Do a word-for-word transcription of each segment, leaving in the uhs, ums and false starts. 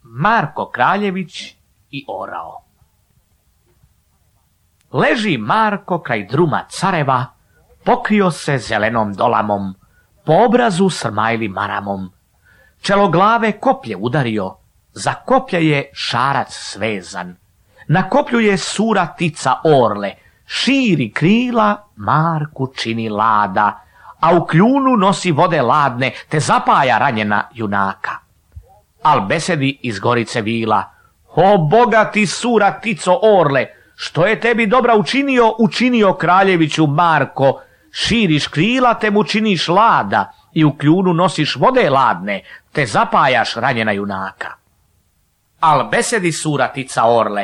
Marko Kraljević i orao. Leži Marko kraj druma careva, pokrio se zelenom dolamom, po obrazu srmajli maramom. Čelo glave koplje udario, za koplje je šarac svezan. Na koplju je sura tica orle, širi krila, Marku čini lada, a u kljunu nosi vode ladne, te zapaja ranjena junaka. Al besedi iz gorice vila, o bogati sura tico orle, što je tebi dobra učinio, učinio Kraljeviću Marko, širiš krila te mu činiš lada i u kljunu nosiš vode ladne, te zapajaš ranjena junaka. Al besedi sura tica orle,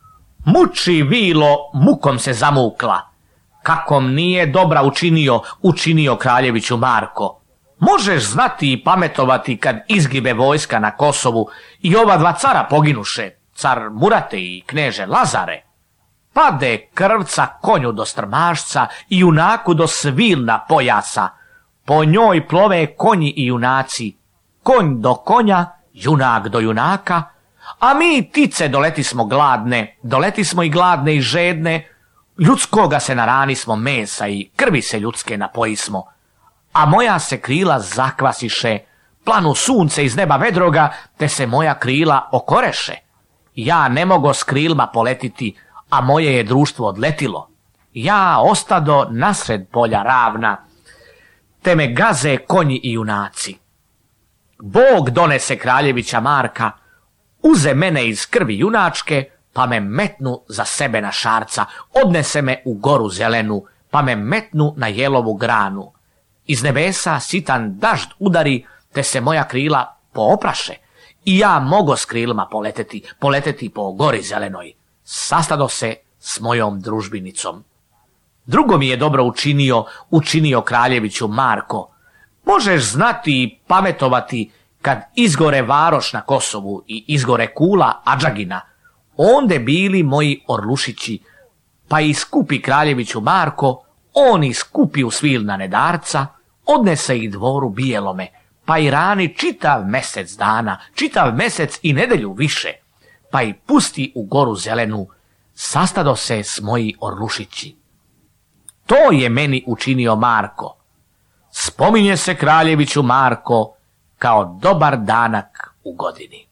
muči vilo, mukom se zamukla, kakom nije dobra učinio, učinio Kraljeviću Marko. Možeš znati i pametovati kad izgibe vojska na Kosovu i ova dva cara poginuše, car Murate i kneže Lazare. Pade krvca konju do strmašca i junaku do svilna pojasa. Po njoj plove konji i junaci, konj do konja, junak do junaka, a mi tice doleti smo gladne, doleti smo i gladne i žedne, ljudskoga se naranismo mesa i krvi se ljudske napojismo, a moja se krila zakvasiše, planu sunce iz neba vedroga, te se moja krila okoreše. Ja ne mogo s krilima poletiti, a moje je društvo odletilo. Ja ostado nasred polja ravna, te me gaze konji i junaci. Bog donese Kraljevića Marka, uze mene iz krvi junačke, pa me metnu za sebe na šarca, odnese me u goru zelenu, pa me metnu na jelovu granu. Iz nebesa sitan dažd udari, te se moja krila poopraše, i ja mogo s krilima poleteti, poleteti po gori zelenoj. Sastado se s mojom družbinicom. Drugo mi je dobro učinio, učinio Kraljeviću Marko. Možeš znati i pametovati kad izgore varoš na Kosovu i izgore kula Adžagina, onde bili moji orlušići, pa i skupi Kraljeviću Marko, on i skupi u svilna nedarca, odnese ih dvoru bijelome, pa i rani čitav mesec dana, čitav mesec i nedelju više, pa i pusti u goru zelenu, sastado se s moji orlušići. To je meni učinio Marko. Spominje se Kraljeviću Marko kao dobar danak u godini.